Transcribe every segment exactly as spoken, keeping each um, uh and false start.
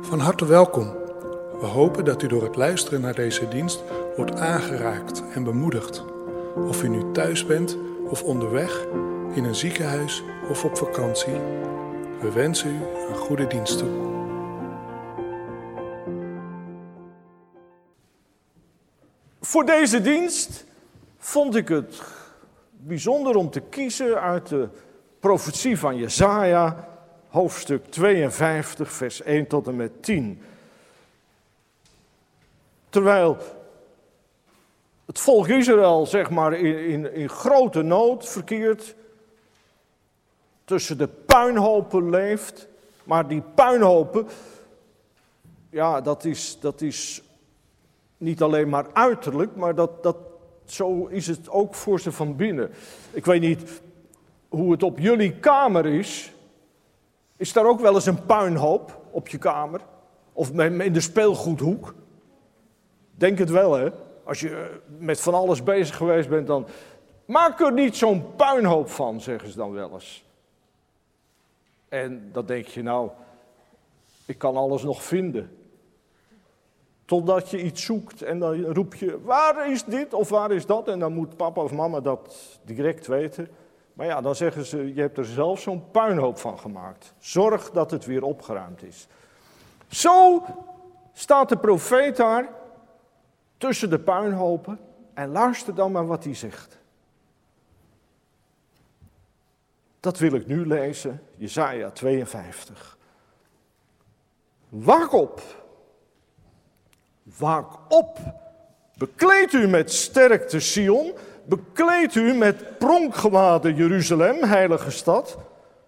Van harte welkom. We hopen dat u door het luisteren naar deze dienst wordt aangeraakt en bemoedigd. Of u nu thuis bent of onderweg, in een ziekenhuis of op vakantie. We wensen u een goede dienst toe. Voor deze dienst vond ik het bijzonder om te kiezen uit de profetie van Jesaja, hoofdstuk tweeënvijftig, vers één tot en met tien. Terwijl het volk Israël, zeg maar, in, in, in grote nood verkeert, tussen de puinhopen leeft, maar die puinhopen, ja, dat is, dat is niet alleen maar uiterlijk, maar dat, dat, zo is het ook voor ze van binnen. Ik weet niet hoe het op jullie kamer is. Is daar ook wel eens een puinhoop op je kamer? Of in de speelgoedhoek? Denk het wel, hè? Als je met van alles bezig geweest bent, dan maak er niet zo'n puinhoop van, zeggen ze dan wel eens. En dan denk je, nou, ik kan alles nog vinden. Totdat je iets zoekt en dan roep je, waar is dit of waar is dat? En dan moet papa of mama dat direct weten. Maar ja, dan zeggen ze, je hebt er zelf zo'n puinhoop van gemaakt. Zorg dat het weer opgeruimd is. Zo staat de profeet daar tussen de puinhopen en luister dan maar wat hij zegt. Dat wil ik nu lezen, Jesaja tweeënvijftig. Waak op, waak op, bekleed u met sterkte Sion, bekleed u met pronkgewaden Jeruzalem, heilige stad.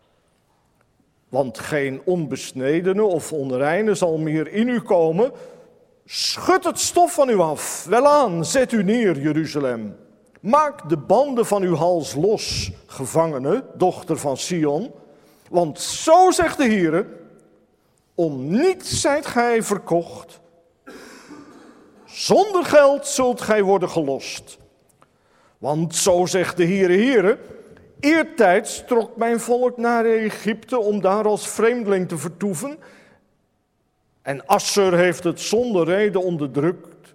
Want geen onbesnedene of onreine zal meer in u komen. Schud het stof van u af, welaan, zet u neer, Jeruzalem. Maak de banden van uw hals los, gevangene, dochter van Sion. Want zo zegt de Heere, om niets zijt gij verkocht. Zonder geld zult gij worden gelost. Want zo zegt de Heere, Heere, eertijds trok mijn volk naar Egypte om daar als vreemdeling te vertoeven. En Assur heeft het zonder reden onderdrukt.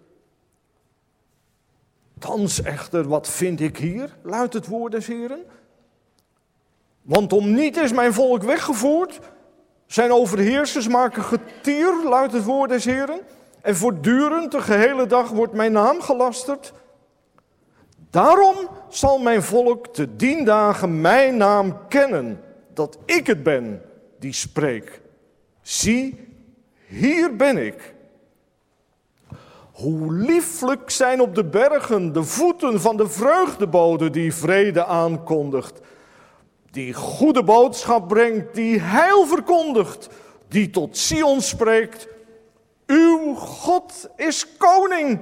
Thans echter, wat vind ik hier, luidt het woord des Heeren. Want om niet is mijn volk weggevoerd, zijn overheersers maken getier, luidt het woord des Heeren. En voortdurend de gehele dag wordt mijn naam gelasterd. Daarom zal mijn volk te dien dagen mijn naam kennen, dat ik het ben die spreek. Zie, hier ben ik. Hoe lieflijk zijn op de bergen de voeten van de vreugdebode die vrede aankondigt. Die goede boodschap brengt, die heil verkondigt, die tot Sion spreekt. Uw God is koning.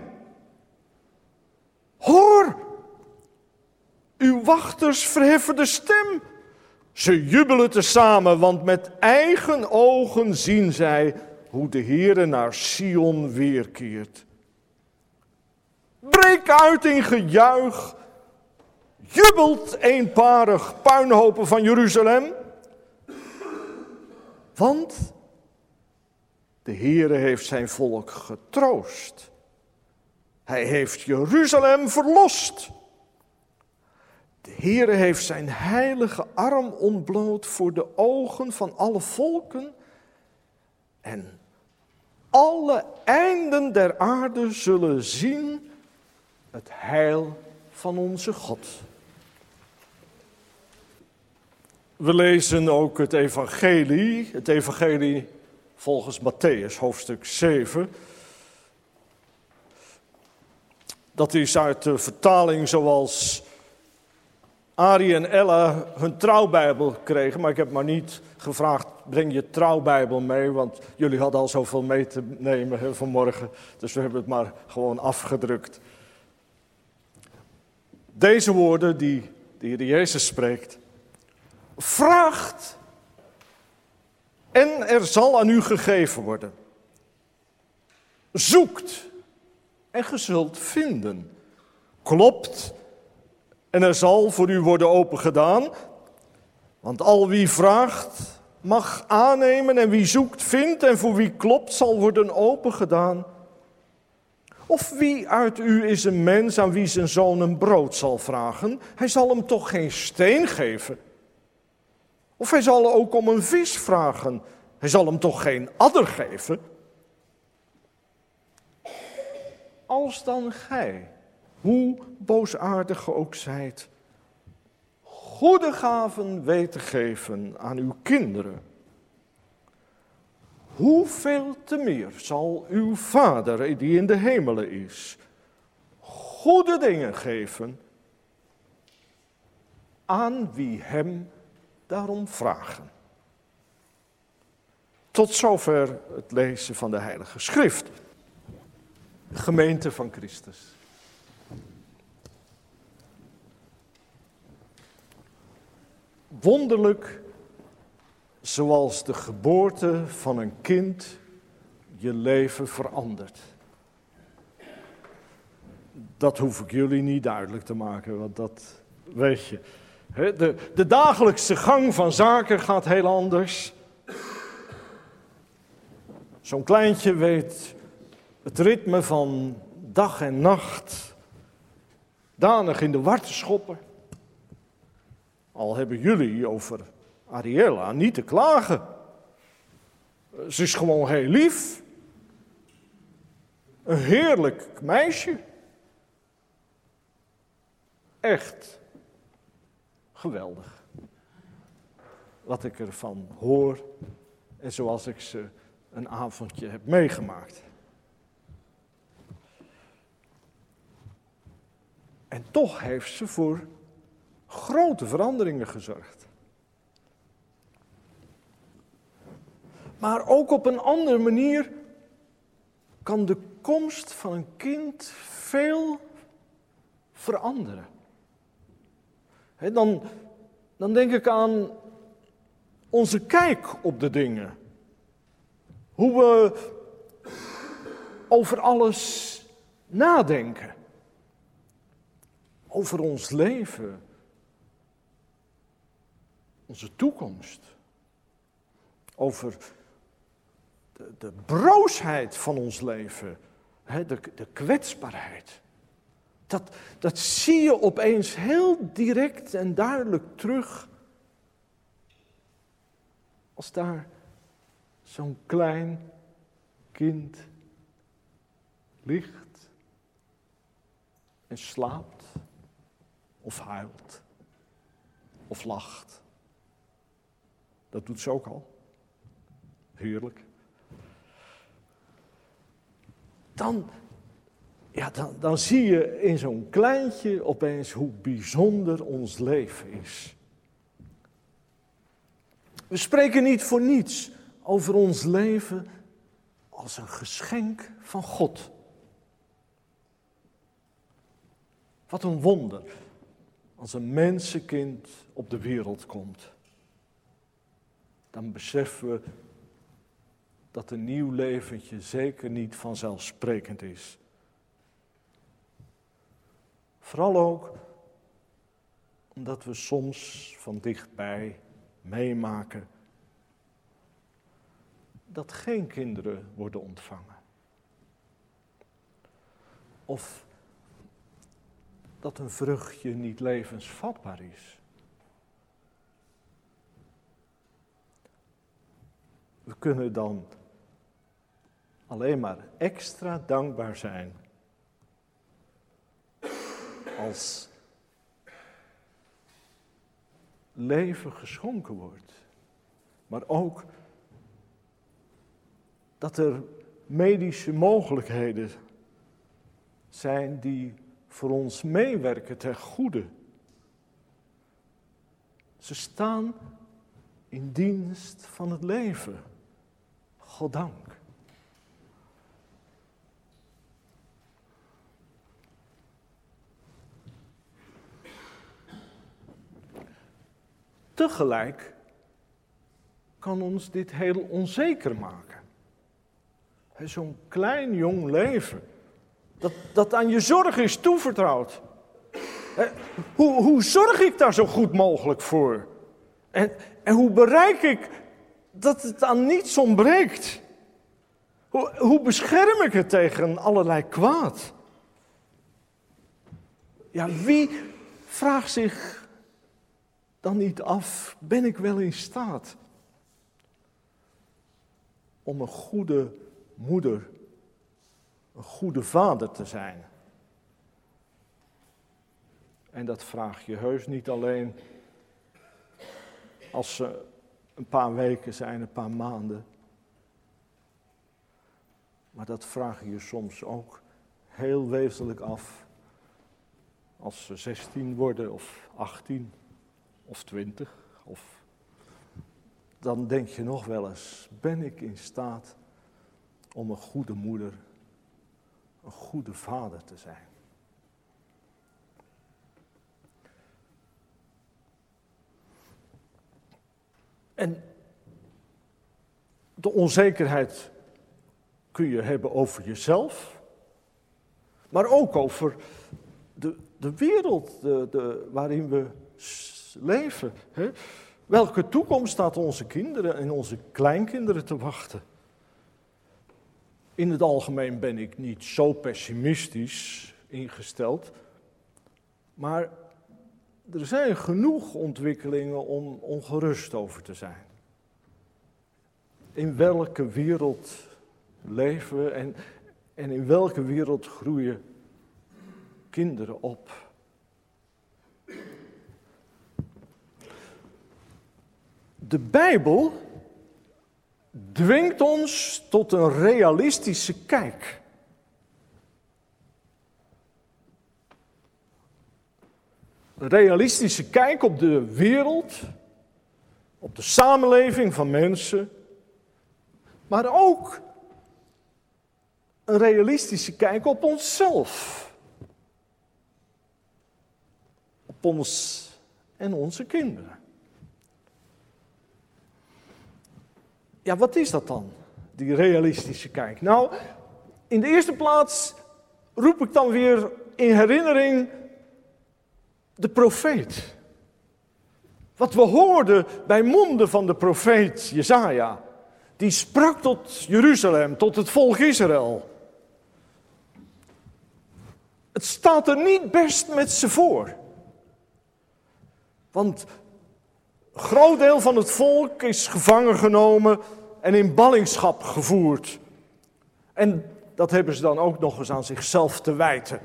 Hoor, uw wachters verheffen de stem. Ze jubelen tezamen, want met eigen ogen zien zij hoe de Heere naar Sion weerkeert. Breek uit in gejuich. Jubelt eenparig puinhopen van Jeruzalem. Want de Heere heeft zijn volk getroost. Hij heeft Jeruzalem verlost. De Heere heeft zijn heilige arm ontbloot voor de ogen van alle volken. En alle einden der aarde zullen zien het heil van onze God. We lezen ook het evangelie, het evangelie volgens Mattheüs, hoofdstuk zeven. Dat is uit de vertaling zoals Arie en Ella hun trouwbijbel kregen, maar ik heb maar niet gevraagd, breng je trouwbijbel mee, want jullie hadden al zoveel mee te nemen hè, vanmorgen, dus we hebben het maar gewoon afgedrukt. Deze woorden die de Heer Jezus spreekt, vraagt en er zal aan u gegeven worden. Zoekt en ge zult vinden. Klopt en er zal voor u worden opengedaan. Want al wie vraagt, mag aannemen en wie zoekt vindt en voor wie klopt zal worden opengedaan. Of wie uit u is een mens aan wie zijn zoon een brood zal vragen? Hij zal hem toch geen steen geven? Of hij zal ook om een vis vragen? Hij zal hem toch geen adder geven? Als dan gij, hoe boosaardig ge ook zijt, goede gaven weet te geven aan uw kinderen, hoeveel te meer zal uw Vader die in de hemelen is, goede dingen geven aan wie hem daarom vragen. Tot zover het lezen van de Heilige Schrift. Gemeente van Christus. Wonderlijk, zoals de geboorte van een kind je leven verandert. Dat hoef ik jullie niet duidelijk te maken, want dat weet je. De, de dagelijkse gang van zaken gaat heel anders. Zo'n kleintje weet het ritme van dag en nacht danig in de war te schoppen. Al hebben jullie over Ariella niet te klagen. Ze is gewoon heel lief. Een heerlijk meisje. Echt geweldig. Wat ik ervan hoor en zoals ik ze een avondje heb meegemaakt. En toch heeft ze voor grote veranderingen gezorgd. Maar ook op een andere manier kan de komst van een kind veel veranderen. He, dan, dan denk ik aan onze kijk op de dingen. Hoe we over alles nadenken. Over ons leven. Onze toekomst. Over de, de broosheid van ons leven. He, de, de kwetsbaarheid. Dat, dat zie je opeens heel direct en duidelijk terug. Als daar zo'n klein kind ligt en slaapt of huilt of lacht. Dat doet ze ook al. Heerlijk. Dan, ja, dan, dan zie je in zo'n kleintje opeens hoe bijzonder ons leven is. We spreken niet voor niets over ons leven als een geschenk van God. Wat een wonder als een mensenkind op de wereld komt. Dan beseffen we dat een nieuw leventje zeker niet vanzelfsprekend is. Vooral ook omdat we soms van dichtbij meemaken dat geen kinderen worden ontvangen. Of dat een vruchtje niet levensvatbaar is. We kunnen dan alleen maar extra dankbaar zijn als leven geschonken wordt. Maar ook dat er medische mogelijkheden zijn die voor ons meewerken ten goede. Ze staan in dienst van het leven. Goddank. Tegelijk kan ons dit heel onzeker maken. Zo'n klein jong leven, dat, dat aan je zorg is toevertrouwd. Hoe, hoe zorg ik daar zo goed mogelijk voor? En, en hoe bereik ik dat het aan niets ontbreekt. Hoe, hoe bescherm ik het tegen allerlei kwaad? Ja, wie vraagt zich dan niet af, ben ik wel in staat om een goede moeder, een goede vader te zijn? En dat vraag je heus niet alleen als ze een paar weken zijn, een paar maanden. Maar dat vraag je je soms ook heel wezenlijk af als ze zestien worden of achttien of twintig. Of dan denk je nog wel eens, ben ik in staat om een goede moeder, een goede vader te zijn? En de onzekerheid kun je hebben over jezelf, maar ook over de, de wereld de, de, waarin we leven. Hè? Welke toekomst staat onze kinderen en onze kleinkinderen te wachten? In het algemeen ben ik niet zo pessimistisch ingesteld, maar er zijn genoeg ontwikkelingen om ongerust over te zijn. In welke wereld leven we en, en in welke wereld groeien kinderen op? De Bijbel dwingt ons tot een realistische kijk. Een realistische kijk op de wereld, op de samenleving van mensen, maar ook een realistische kijk op onszelf. Op ons en onze kinderen. Ja, wat is dat dan, die realistische kijk? Nou, in de eerste plaats roep ik dan weer in herinnering de profeet. Wat we hoorden bij monden van de profeet Jesaja. Die sprak tot Jeruzalem, tot het volk Israël. Het staat er niet best met ze voor. Want een groot deel van het volk is gevangen genomen en in ballingschap gevoerd. En dat hebben ze dan ook nog eens aan zichzelf te wijten.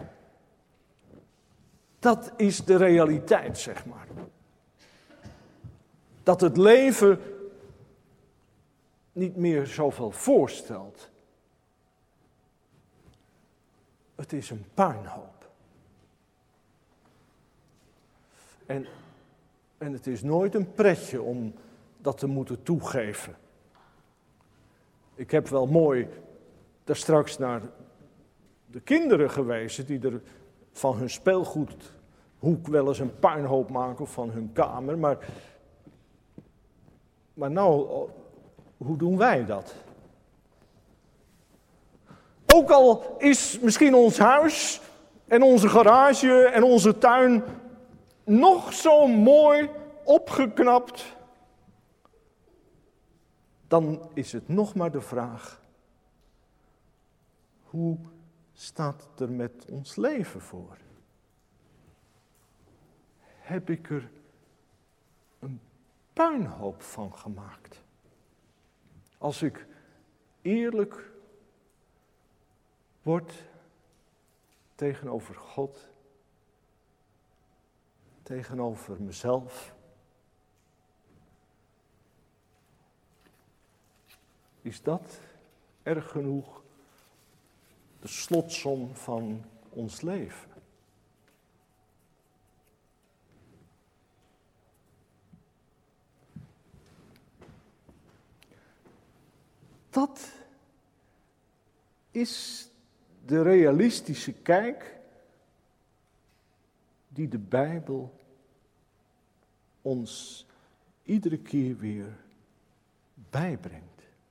Dat is de realiteit, zeg maar. Dat het leven niet meer zoveel voorstelt. Het is een puinhoop. En, en het is nooit een pretje om dat te moeten toegeven. Ik heb wel mooi daar straks naar de kinderen gewezen die er van hun speelgoedhoek wel eens een puinhoop maken of van hun kamer. Maar, maar nou, hoe doen wij dat? Ook al is misschien ons huis en onze garage en onze tuin nog zo mooi opgeknapt, dan is het nog maar de vraag, hoe staat het er met ons leven voor? Heb ik er een puinhoop van gemaakt? Als ik eerlijk word tegenover God, tegenover mezelf, is dat erg genoeg de slotsom van ons leven? Dat is de realistische kijk die de Bijbel ons iedere keer weer bijbrengt.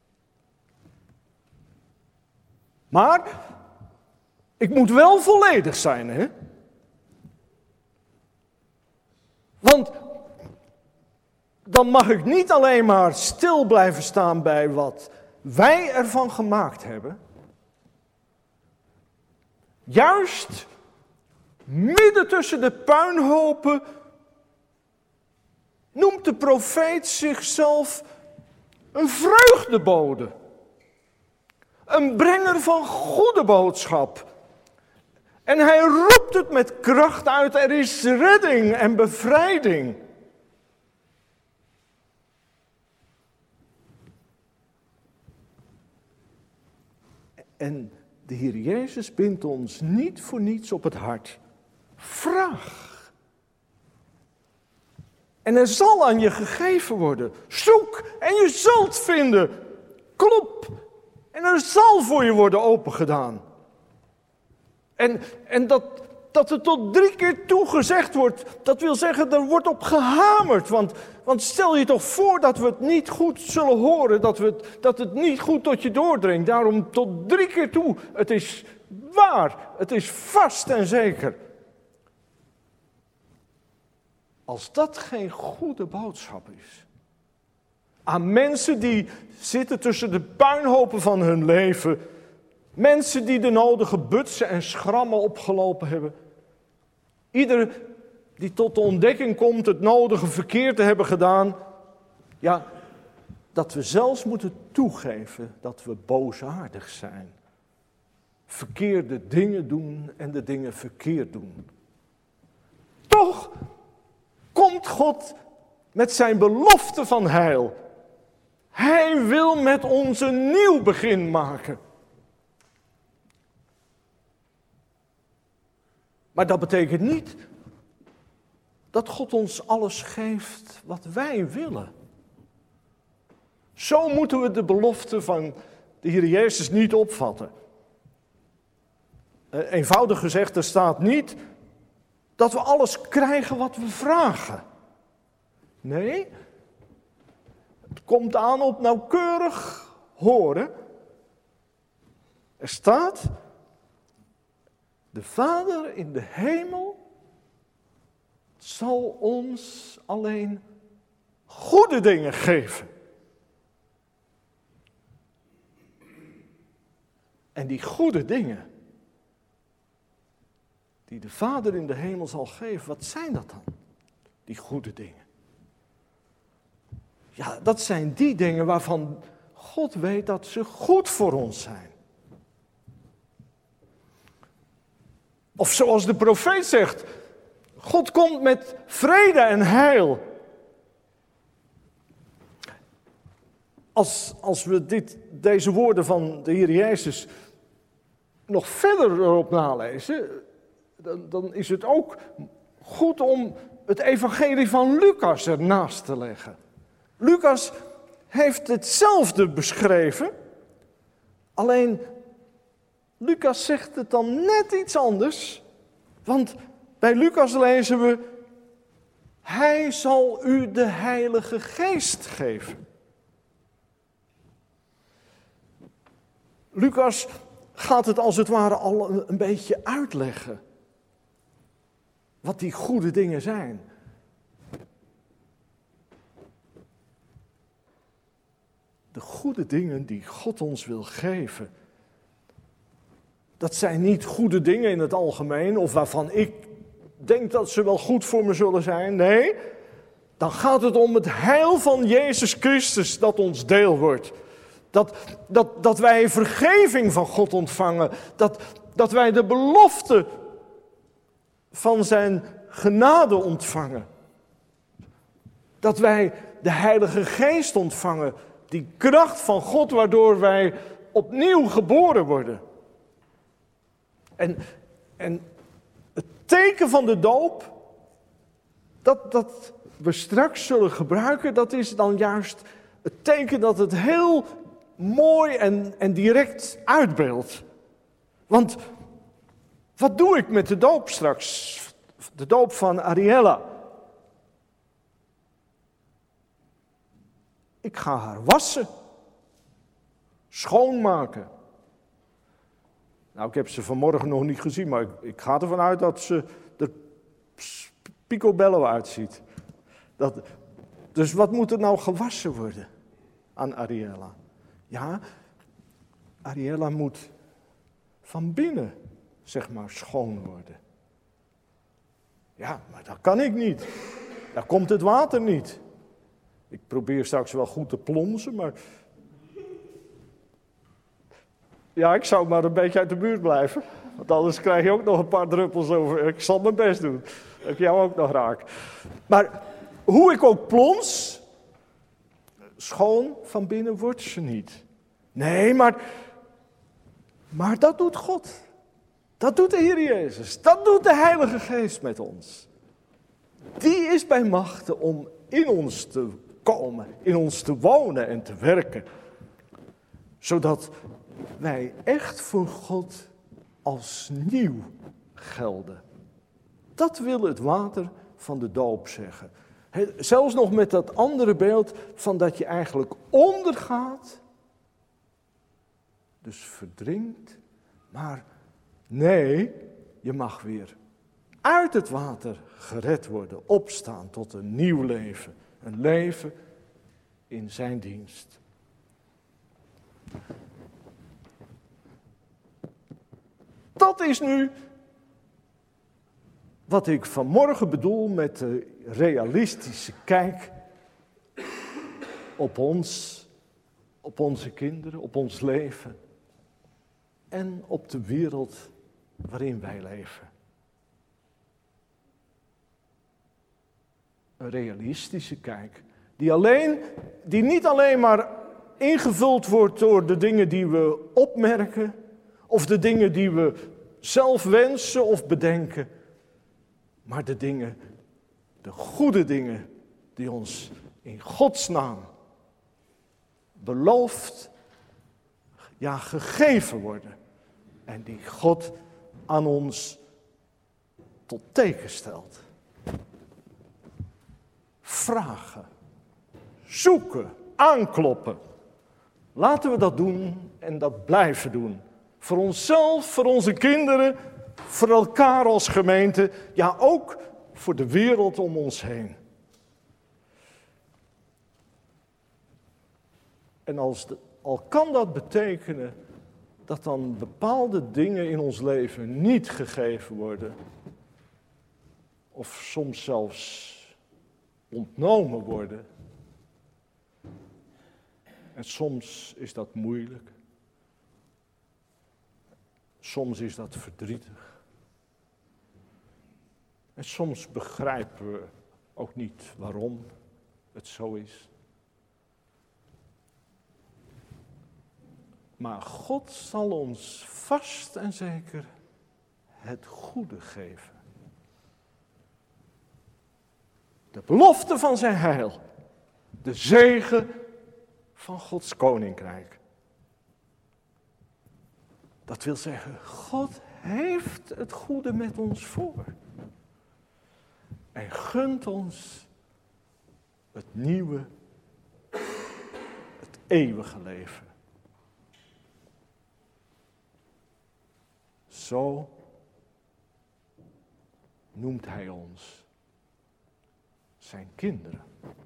Maar ik moet wel volledig zijn, hè? Want dan mag ik niet alleen maar stil blijven staan bij wat wij ervan gemaakt hebben. Juist midden tussen de puinhopen noemt de profeet zichzelf een vreugdebode. Een brenger van goede boodschap. En hij roept het met kracht uit, er is redding en bevrijding. En de Heer Jezus bindt ons niet voor niets op het hart. Vraag. En er zal aan je gegeven worden. Zoek en je zult vinden. Klop en er zal voor je worden opengedaan. En, en dat, dat er tot drie keer toe gezegd wordt, dat wil zeggen, er wordt op gehamerd. Want, want stel je toch voor dat we het niet goed zullen horen, dat, we het, dat het niet goed tot je doordringt. Daarom tot drie keer toe, het is waar, het is vast en zeker. Als dat geen goede boodschap is, aan mensen die zitten tussen de puinhopen van hun leven, mensen die de nodige butsen en schrammen opgelopen hebben, ieder die tot de ontdekking komt het nodige verkeerd te hebben gedaan, ja, dat we zelfs moeten toegeven dat we boosaardig zijn, verkeerde dingen doen en de dingen verkeerd doen. Toch komt God met zijn belofte van heil. Hij wil met ons een nieuw begin maken. Maar dat betekent niet dat God ons alles geeft wat wij willen. Zo moeten we de belofte van de Heer Jezus niet opvatten. Uh, eenvoudig gezegd, er staat niet dat we alles krijgen wat we vragen. Nee, het komt aan op nauwkeurig horen. Er staat, de Vader in de hemel zal ons alleen goede dingen geven. En die goede dingen die de Vader in de hemel zal geven, wat zijn dat dan? Die goede dingen. Ja, dat zijn die dingen waarvan God weet dat ze goed voor ons zijn. Of zoals de profeet zegt, God komt met vrede en heil. Als, als we dit, deze woorden van de Heer Jezus nog verder erop nalezen, dan, dan is het ook goed om het evangelie van Lucas ernaast te leggen. Lucas heeft hetzelfde beschreven, alleen Lucas zegt het dan net iets anders, want bij Lucas lezen we, hij zal u de Heilige Geest geven. Lucas gaat het als het ware al een, een beetje uitleggen, wat die goede dingen zijn. De goede dingen die God ons wil geven, dat zijn niet goede dingen in het algemeen, of waarvan ik denk dat ze wel goed voor me zullen zijn. Nee, dan gaat het om het heil van Jezus Christus dat ons deel wordt. Dat, dat, dat wij vergeving van God ontvangen. Dat, dat wij de belofte van zijn genade ontvangen. Dat wij de Heilige Geest ontvangen. Die kracht van God waardoor wij opnieuw geboren worden. En, en het teken van de doop, dat, dat we straks zullen gebruiken, dat is dan juist het teken dat het heel mooi en, en direct uitbeeldt. Want wat doe ik met de doop straks? De doop van Ariella. Ik ga haar wassen. Schoonmaken. Nou, ik heb ze vanmorgen nog niet gezien, maar ik, ik ga ervan uit dat ze er picobello uitziet. Dat, Dus wat moet er nou gewassen worden aan Ariella? Ja, Ariella moet van binnen, zeg maar, schoon worden. Ja, maar dat kan ik niet. Daar komt het water niet. Ik probeer straks wel goed te plonsen, maar... Ja, ik zou maar een beetje uit de buurt blijven. Want anders krijg je ook nog een paar druppels over. Ik zal mijn best doen. Dat ik jou ook nog raak. Maar hoe ik ook plons, schoon van binnen wordt ze niet. Nee, maar, maar dat doet God. Dat doet de Heer Jezus. Dat doet de Heilige Geest met ons. Die is bij machte om in ons te komen, in ons te wonen en te werken. Zodat wij echt voor God als nieuw gelden. Dat wil het water van de doop zeggen. He, zelfs nog met dat andere beeld van dat je eigenlijk ondergaat, dus verdrinkt, maar nee, je mag weer uit het water gered worden, opstaan tot een nieuw leven. Een leven in zijn dienst. Dat is nu wat ik vanmorgen bedoel met de realistische kijk op ons, op onze kinderen, op ons leven en op de wereld waarin wij leven. Een realistische kijk, die, alleen, die niet alleen maar ingevuld wordt door de dingen die we opmerken, of de dingen die we zelf wensen of bedenken, maar de dingen, de goede dingen, die ons in Gods naam beloofd, ja gegeven worden. En die God aan ons tot teken stelt. Vragen, zoeken, aankloppen. Laten we dat doen en dat blijven doen. Voor onszelf, voor onze kinderen, voor elkaar als gemeente, ja ook voor de wereld om ons heen. En als de, al kan dat betekenen dat dan bepaalde dingen in ons leven niet gegeven worden, of soms zelfs ontnomen worden. En soms is dat moeilijk. Soms is dat verdrietig. En soms begrijpen we ook niet waarom het zo is. Maar God zal ons vast en zeker het goede geven. De belofte van zijn heil. De zegen van Gods koninkrijk. Dat wil zeggen, God heeft het goede met ons voor. En gunt ons het nieuwe, het eeuwige leven. Zo noemt hij ons zijn kinderen.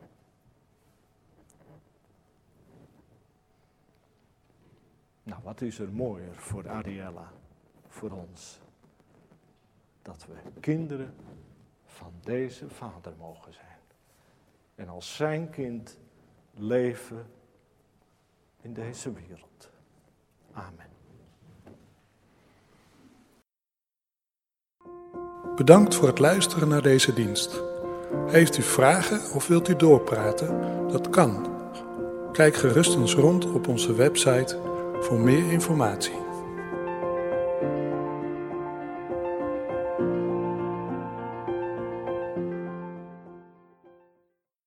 Nou, wat is er mooier voor Ariella, voor ons, dat we kinderen van deze Vader mogen zijn. En als zijn kind leven in deze wereld. Amen. Bedankt voor het luisteren naar deze dienst. Heeft u vragen of wilt u doorpraten? Dat kan. Kijk gerust eens rond op onze website voor meer informatie.